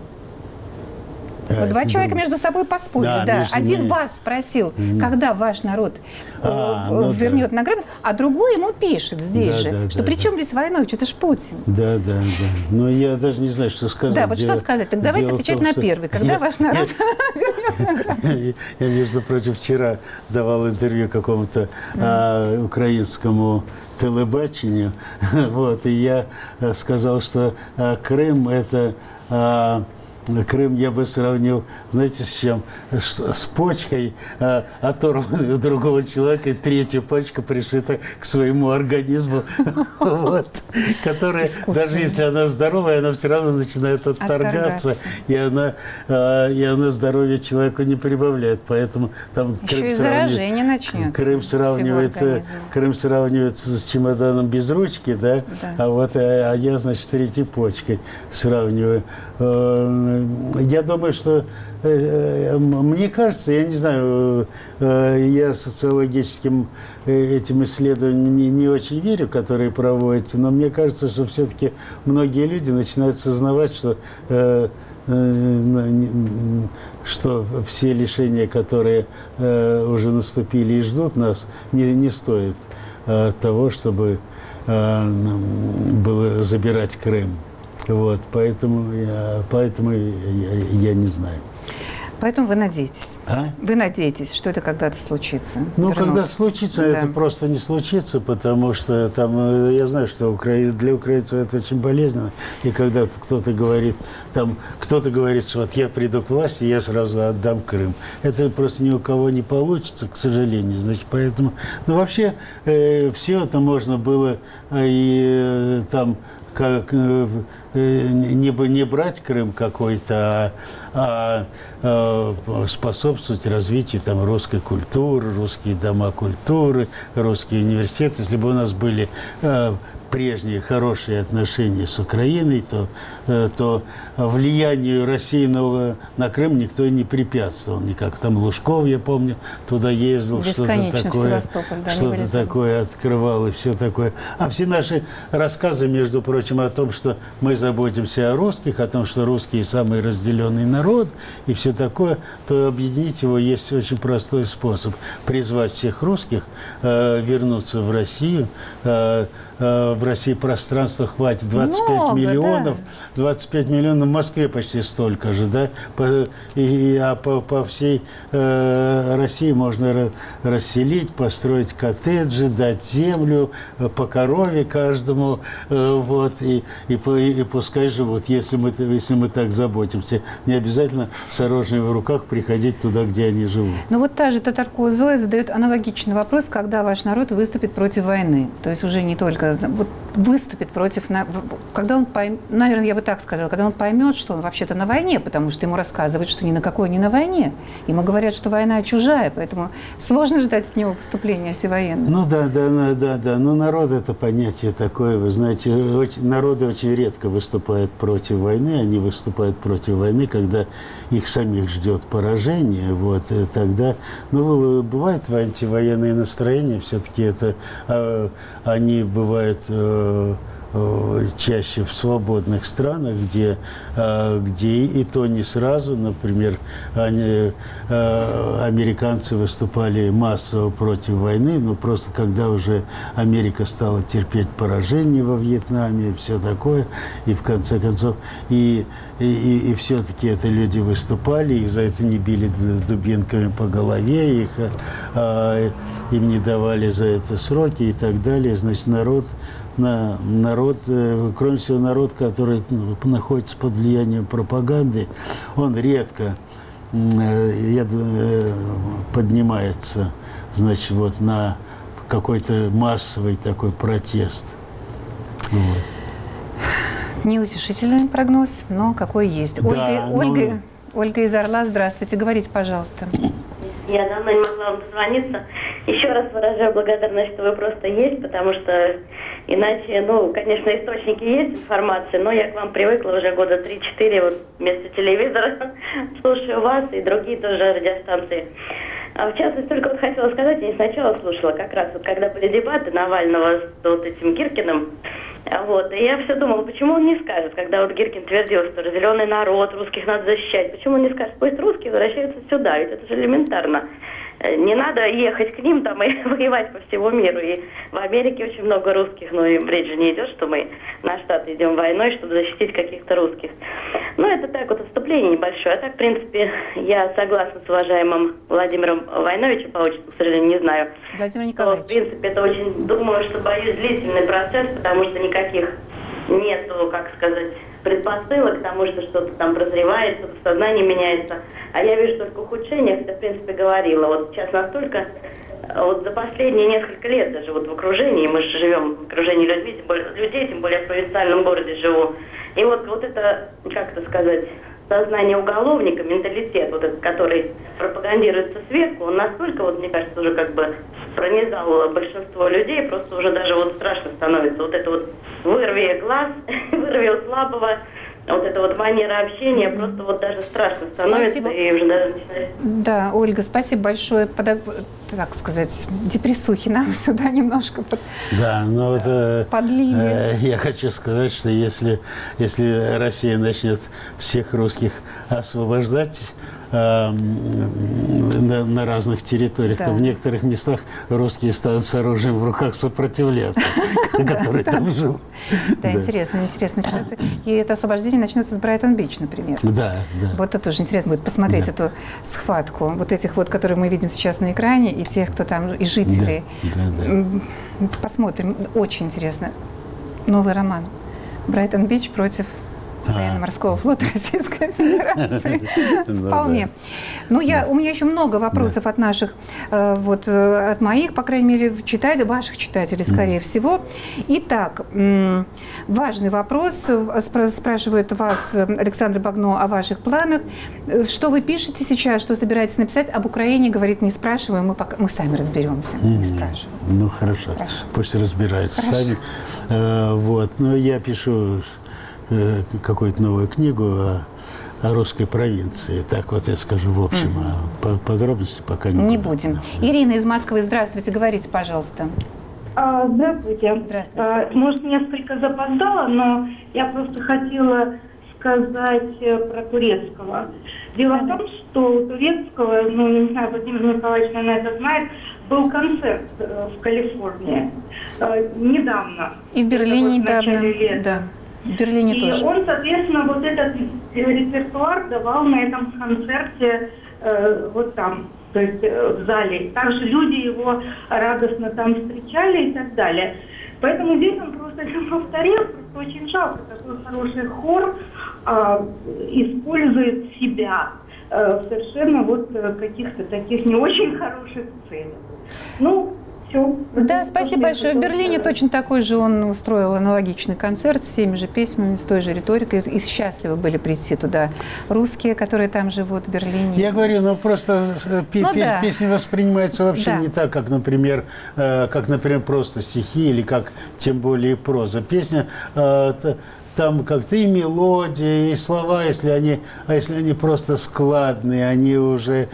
Вот два человека между собой поспорили. Да. Один вас спросил, когда ваш народ вернет награбленное, а другой ему пишет здесь же, что при чем здесь Войнович, это ж Путин. Да. Но я даже не знаю, что сказать. Да, вот что сказать. Так давайте отвечать на первый. Когда ваш народ вернет награбленное? Я, между прочим, вчера давал интервью какому-то украинскому телебачению, вот, и я сказал, что Крым – это... Крым я бы сравнил, знаете, с чем? С почкой, оторванной у другого человека, и третья почка пришита к своему организму, вот, которая, даже если она здоровая, она все равно начинает отторгаться, и она здоровье человеку не прибавляет. Поэтому там еще и заражение начнется. Крым сравнивается с чемоданом без ручки, да? А я, значит, третьей почкой сравниваю. Я думаю, что, мне кажется, я не знаю, я социологическим этим исследованиям не очень верю, которые проводятся, но мне кажется, что все-таки многие люди начинают сознавать, что все лишения, которые уже наступили и ждут нас, не стоят того, чтобы было забирать Крым. Вот, поэтому я не знаю. Поэтому вы надеетесь? Вы надеетесь, что это когда-то случится? Ну, когда случится, это просто не случится, потому что там, я знаю, что для украинцев это очень болезненно. И когда кто-то говорит, что вот я приду к власти, я сразу отдам Крым. Это просто ни у кого не получится, к сожалению. Значит, поэтому, ну, вообще, все это можно было и там как не брать Крым какой-то, а способствовать развитию там русской культуры, русские дома культуры, русские университеты. Если бы у нас были прежние хорошие отношения с Украиной, то влиянию России на Крым никто не препятствовал никак. Там Лужков, я помню, туда ездил, что-то такое открывал и все такое. А все наши рассказы, между прочим, о том, что мы заботимся о русских, о том, что русские самый разделенный народ и все такое, то объединить его есть очень простой способ. Призвать всех русских вернуться в Россию. В России пространства хватит 25 миллионов. Да. 25 миллионов в Москве почти столько же, да? По всей России можно расселить, построить коттеджи, дать землю по корове каждому, вот, и пускай живут, если мы так заботимся. Не обязательно с оружием в руках приходить туда, где они живут. Ну вот та же Татаркова Зоя задает аналогичный вопрос, когда ваш народ выступит против войны. То есть уже не только вот выступит против... Когда он поймет, наверное, я бы так сказала, когда он поймет, что он вообще-то на войне, потому что ему рассказывают, что ни на какой не на войне. Ему говорят, что война чужая, поэтому сложно ждать с него выступления антивоенного. Ну да. Но народ – это понятие такое. Вы знаете, народы очень редко выступают против войны. Они выступают против войны, когда их самих ждет поражение. Вот, и тогда... Ну, бывают антивоенные настроения, все-таки это... Они бывают чаще в свободных странах, где и то не сразу. Например, американцы выступали массово против войны, но просто когда уже Америка стала терпеть поражение во Вьетнаме и все такое, и в конце концов, и все-таки это люди выступали, их за это не били дубинками по голове, им не давали за это сроки и так далее. Значит, народ, кроме всего, народ, который находится под влиянием пропаганды, он редко поднимается, значит, вот на какой-то массовый такой протест. Вот. Неутешительный прогноз, но какой есть. Да, Ольга из Орла, здравствуйте. Говорите, пожалуйста. Я давно не могла вам дозвониться. Еще раз выражаю благодарность, что вы просто есть, потому что иначе, конечно, источники есть информации, но я к вам привыкла уже года 3-4, вот вместо телевизора слушаю вас и другие тоже радиостанции. А в частности, только вот хотела сказать, я не сначала слушала, как раз вот когда были дебаты Навального с вот этим Гиркиным, вот, и я все думала, почему он не скажет, когда вот Гиркин твердил, что зеленый народ, русских надо защищать, почему он не скажет, пусть русские возвращаются сюда, ведь это же элементарно. Не надо ехать к ним там и воевать по всему миру. И в Америке очень много русских, но и речь же не идет, что мы на Штаты идем войной, чтобы защитить каких-то русских. Ну, это так вот отступление небольшое. А так, в принципе, я согласна с уважаемым Владимиром Войновичем, по отчеству, к сожалению, не знаю. Владимир Николаевич. В принципе, это очень, думаю, что, боюсь, длительный процесс, потому что никаких нету, как сказать, предпосылок к тому, что что-то там прозревает, что-то в сознании меняется. А я вижу только ухудшение, это, в принципе, говорила. Вот сейчас настолько, вот за последние несколько лет даже вот в окружении, мы же живем в окружении людей, тем более в провинциальном городе живу. И вот это, как это сказать, сознание уголовника, менталитет, вот этот, который пропагандируется сверху, он настолько, вот мне кажется, уже как бы пронизал большинство людей, просто уже даже вот страшно становится. Вот это вот вырви глаз, вырви у слабого, вот эта вот манера общения, просто вот даже страшно становится. Спасибо. И уже даже начинает... Да, Ольга, спасибо большое. Так сказать, депрессухи нам сюда немножко подлили. Я хочу сказать, что если Россия начнет всех русских освобождать на разных территориях, то в некоторых местах русские станут с оружием в руках сопротивляться, которые там живут. Да, интересная ситуация. И это освобождение начнется с Брайтон-Бич, например. Да. Вот это тоже интересно будет посмотреть эту схватку. Вот этих вот, которые мы видим сейчас на экране, и тех, кто там, и жителей. Да. Посмотрим. Очень интересно. Новый роман. Брайтон-Бич против военно-морского флота Российской Федерации. Вполне. Ну, у меня еще много вопросов от наших, от моих, по крайней мере, ваших читателей, скорее всего. Итак, важный вопрос. Спрашивает вас Александр Багно о ваших планах. Что вы пишете сейчас, что собираетесь написать? Об Украине, говорит, не спрашиваем, мы сами разберемся. Не спрашиваем. Ну, хорошо. Пусть разбираются сами. Но я пишу какую-то новую книгу о русской провинции. Так вот я скажу в общем, а подробности пока не будем. Ирина из Москвы, здравствуйте, говорите, пожалуйста. Здравствуйте. Здравствуйте. Может, несколько запоздала, но я просто хотела сказать про Турецкого. Дело в том, что у Турецкого, не знаю, Владимир Николаевич, наверное, это знает, был концерт в Калифорнии недавно. И в Берлине недавно, да. В Берлине тоже. И он, соответственно, вот этот репертуар давал на этом концерте вот там, то есть в зале. Также люди его радостно там встречали и так далее. Поэтому здесь он просто все повторил, просто очень жалко, такой хороший хор использует себя в совершенно каких-то таких не очень хороших целях. Все. Да, спасибо большое. В Берлине точно такой же он устроил аналогичный концерт с теми же песнями, с той же риторикой. И счастливы были прийти туда русские, которые там живут в Берлине. Я говорю, просто песни воспринимаются вообще не так, как, например, просто стихи или как, тем более, проза. Песня... Там как-то и мелодия, и слова, если они просто складные, они уже...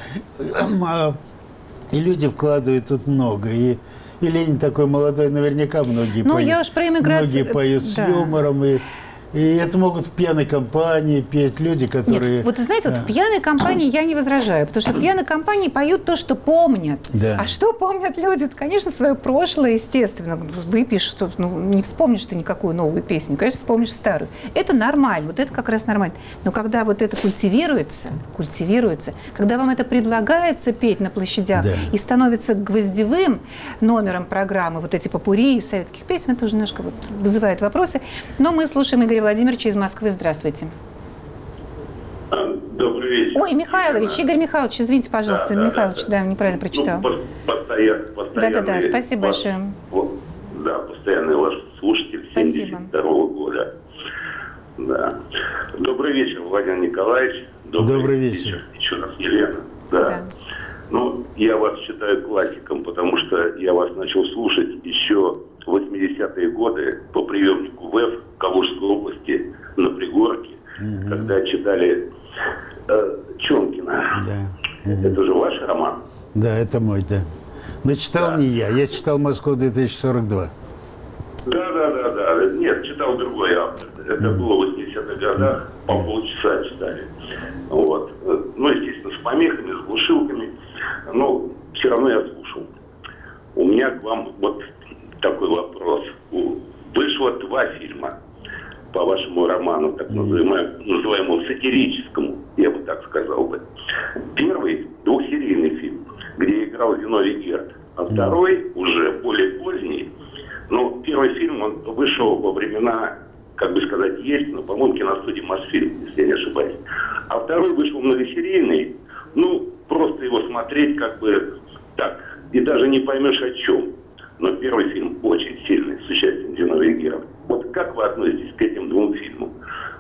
И люди вкладывают тут много. И Ленин такой молодой, наверняка многие поют с юмором. И это могут в пьяной компании петь люди, которые... Нет, вот знаете, в пьяной компании я не возражаю, потому что в пьяной компании поют то, что помнят. Да. А что помнят люди? Конечно, свое прошлое, естественно. Выпьешь, не вспомнишь ты никакую новую песню, конечно, вспомнишь старую. Это нормально, вот это как раз нормально. Но когда вот это культивируется, когда вам это предлагается петь на площадях и становится гвоздевым номером программы, вот эти попурри из советских песен, это уже немножко вызывает вопросы. Но мы слушаем Игоря Владимировича из Москвы. Здравствуйте. Добрый вечер. Ой, Михайлович, Игорь Михайлович, извините, пожалуйста, Михайлович, неправильно прочитал. Да, спасибо большое. Да, постоянный ваш слушатель, 72-го года. Да. Добрый вечер, Владимир Николаевич. Добрый вечер. Еще раз, Елена. Да. Я вас считаю классиком, потому что я вас начал слушать еще в 80-е годы по приемнику ВЭФ Калужской области на Пригорке, когда читали Чонкина. Да. Это же ваш роман? Да, это мой, да. Но читал не я читал «Москву-2042». Да. Нет, читал другой автор. Это было в 80-х годах, по полчаса читали. Естественно, с помехами, с глушилками, но все равно я слушал. У меня к вам такой вопрос. Вышло 2 фильма по вашему роману, так называемому сатирическому, я бы так сказал бы. Первый – 2-серийный фильм, где играл Зиновий Герд, а второй уже более поздний. Но первый фильм, он вышел во времена, как бы сказать, есть, но, по-моему, киностудии «Мосфильм», если я не ошибаюсь. А второй вышел многосерийный, просто его смотреть как бы так, и даже не поймешь о чем. Но первый фильм очень сильный, с участием Зиновия Герда. Как вы относитесь к этим 2 фильмам?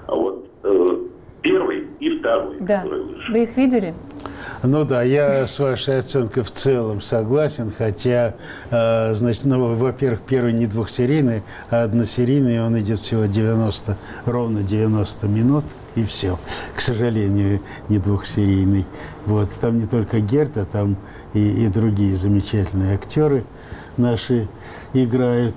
Первый и второй, который вышел. Вы их видели? Я с вашей оценкой в целом согласен, хотя, во-первых, первый не 2-серийный, а 1-серийный, он идет всего ровно 90 минут, и все. К сожалению, не 2-серийный. Там не только Герд, а там и другие замечательные актеры наши играют.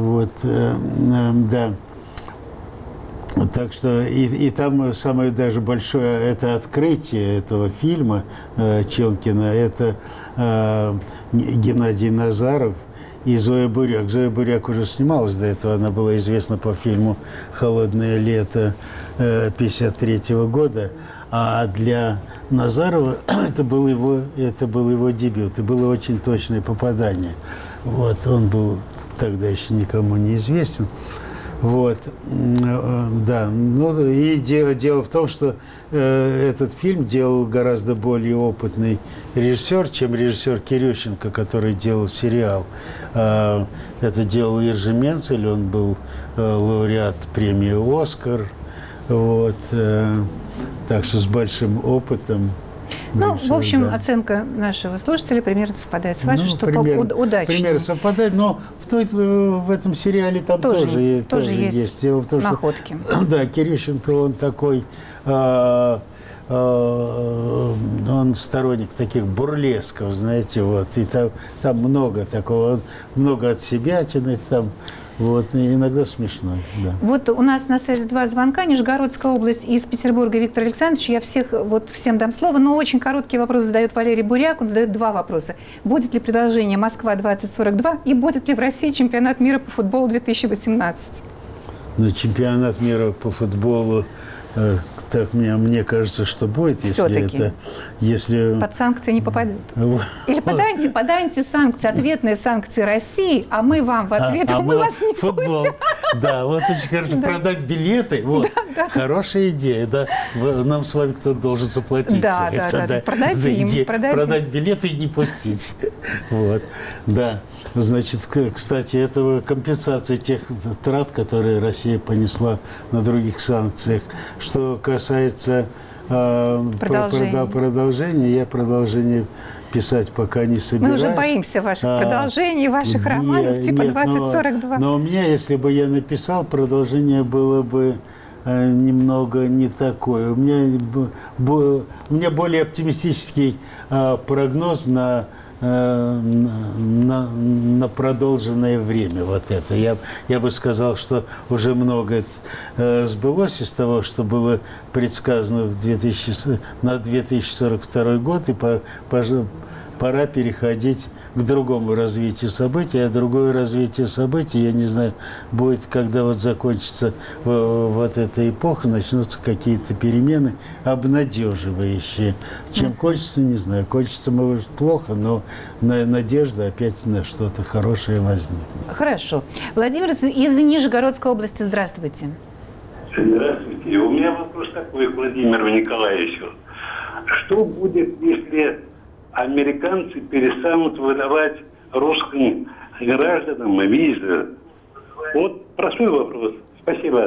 Да. Так что и там самое даже большое это открытие этого фильма Чонкина, это Геннадий Назаров и Зоя Буряк. Зоя Буряк уже снималась до этого, она была известна по фильму «Холодное лето» 1953 года, а для Назарова это был его дебют, и было очень точное попадание. Он был тогда еще никому не известен. Вот, да. Ну, и дело в том, что этот фильм делал гораздо более опытный режиссер, чем режиссер Кирющенко, который делал сериал. Это делал Иржи Менцель, он был лауреат премии «Оскар». Вот, так что с большим опытом. Ну, в общем, да. Оценка нашего слушателя примерно совпадает с вашей, что удачно. Примерно совпадает, но в этом сериале там тоже есть. Дело в том, находки. Что, да, Кирющенко, он такой, он сторонник таких бурлесков, знаете, вот, и там много такого, много отсебятины, там. Вот, иногда смешно, да. Вот у нас на связи 2 звонка. Нижегородская область, из Петербурга Виктор Александрович. Я всем дам слово, но очень короткий вопрос задает Валерий Буряк. Он задает 2 вопроса. Будет ли продолжение «Москва-2042» и будет ли в России чемпионат мира по футболу 2018? Ну, чемпионат мира по футболу, так мне кажется, что будет, если под санкции не попадут. Или под антисанкции, ответные санкции России, а мы вам в ответ, мы вас не пустим. Да, вот очень хорошо. Продать билеты, вот, хорошая идея, да. Нам с вами кто-то должен заплатить за это. Продать билеты и не пустить. Вот, да. Значит, кстати, это компенсация тех трат, которые Россия понесла на других санкциях. Что касается продолжения, я продолжение писать пока не собираюсь. Мы уже боимся ваших продолжений, ваших романов, типа 2042. Но у меня, если бы я написал, продолжение было бы немного не такое. У меня более оптимистический прогноз на продолженное время. Вот это. Я бы сказал, что уже многое сбылось из того, что было предсказано на 2042 год, и пора переходить к другому развитию событий. А другое развитие событий, я не знаю, будет, когда вот закончится вот эта эпоха, начнутся какие-то перемены обнадеживающие. Чем кончится, не знаю. Кончится, может, плохо, но надежда опять на что-то хорошее возникнет. Хорошо. Владимир из Нижегородской области, здравствуйте. Здравствуйте. У меня вопрос такой к Владимиру Николаевичу. Что будет, если американцы перестанут выдавать русским гражданам визы? Вот простой вопрос. Спасибо.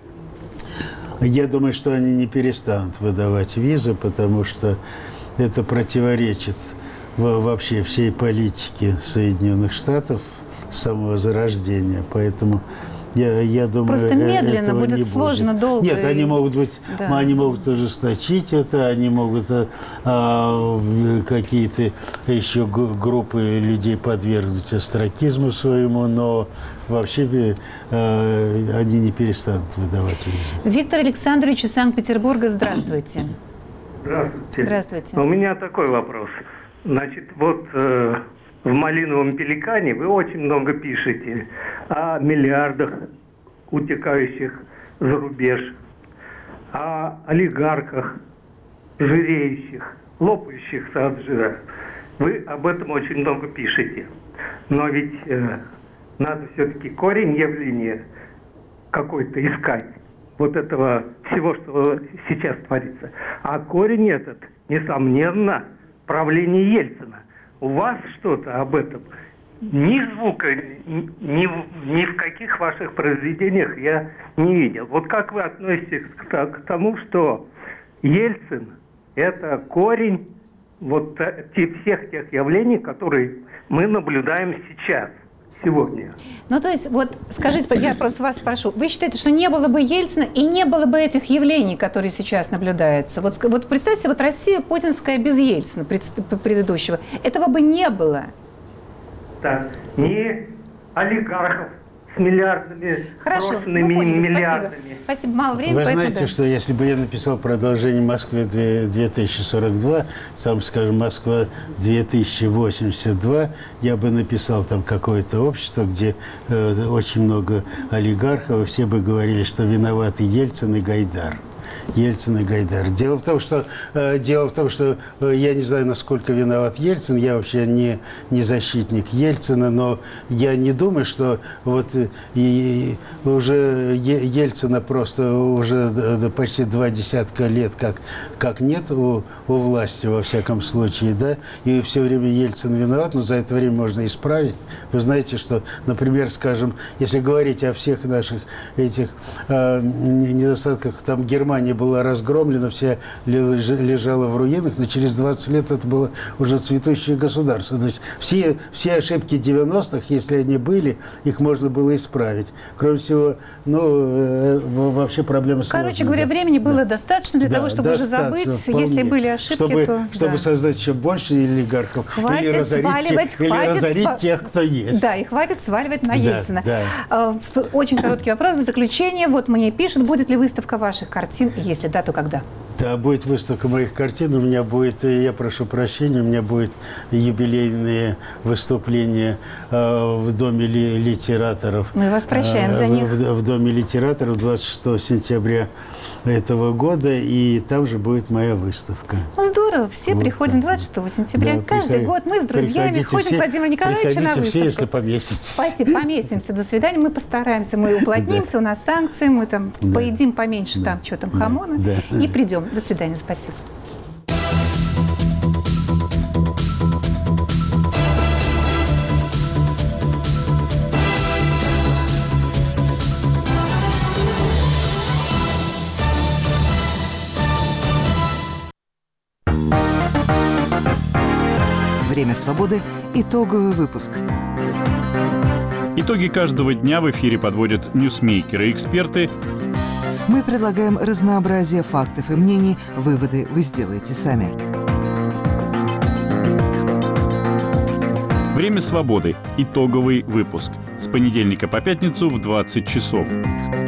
Я думаю, что они не перестанут выдавать визы, потому что это противоречит вообще всей политике Соединенных Штатов с самого зарождения. Поэтому я думаю, просто медленно будет сложно, долго. Нет, они могут ужесточить это, они могут какие-то еще группы людей подвергнуть остракизму своему, но вообще они не перестанут выдавать визы. Виктор Александрович из Санкт-Петербурга, здравствуйте. Здравствуйте. Здравствуйте. У меня такой вопрос. Значит, вот в «Малиновом пеликане» вы очень много пишете о миллиардах, утекающих за рубеж, о олигархах, жиреющих, лопающихся от жира. Вы об этом очень много пишете. Но ведь надо все-таки корень явления какой-то искать. Вот этого всего, что сейчас творится. А корень этот, несомненно, правление Ельцина. У вас что-то об этом? Ни звука, ни в каких ваших произведениях я не видел. Вот как вы относитесь к тому, что Ельцин – это корень вот всех тех явлений, которые мы наблюдаем сейчас, сегодня? Ну, то есть, вот скажите, я просто вас спрошу, вы считаете, что не было бы Ельцина и не было бы этих явлений, которые сейчас наблюдаются? Вот представьте, вот Россия путинская без Ельцина предыдущего. Этого бы не было. Да, ни олигархов с миллиардами, брошенными миллиардами. Спасибо, мало времени. Вы знаете, что если бы я написал продолжение «Москвы 2042», там, скажем, «Москва 2082», я бы написал там какое-то общество, где очень много олигархов, и все бы говорили, что виноваты Ельцин и Гайдар. Ельцин и Гайдар. Дело в том, что я не знаю, насколько виноват Ельцин. Я вообще не защитник Ельцина, но я не думаю, что вот и уже Ельцина просто уже почти 20 лет как нет у власти, во всяком случае, да, и все время Ельцин виноват, но за это время можно исправить. Вы знаете, что, например, скажем, если говорить о всех наших этих недостатках, там Германия была разгромлена, вся лежала в руинах, но через 20 лет это было уже цветущее государство. Значит, все ошибки 90-х, если они были, их можно было исправить. Кроме всего, вообще проблема сложная. Короче говоря, времени было достаточно для того, чтобы уже забыть, вполне. Если были ошибки, чтобы создать еще больше олигархов. Хватит или разорить тех, кто есть. Да, и хватит сваливать на Ельцина. Да. Очень короткий вопрос в заключение. Вот мне пишут, будет ли выставка ваших картин, и если да, то когда? Да, будет выставка моих картин. У меня будет, я прошу прощения, у меня будет юбилейные выступления в Доме литераторов. Мы вас прощаем за них. В Доме литераторов 26 сентября этого года, и там же будет моя выставка. Ну, здорово, все приходим 26 сентября. Да, каждый год мы с друзьями ходим к Владимиру Николаевичу на выставку. Все, если поместитесь. Спасибо, поместимся. До свидания. Мы постараемся, мы уплотнимся, у нас санкции, мы там поедим поменьше там, что там, хамона, и придем. До свидания, спасибо. Время свободы. Итоговый выпуск. Итоги каждого дня в эфире подводят ньюсмейкеры и эксперты. Мы предлагаем разнообразие фактов и мнений. Выводы вы сделаете сами. Время свободы. Итоговый выпуск. С понедельника по пятницу в 20 часов.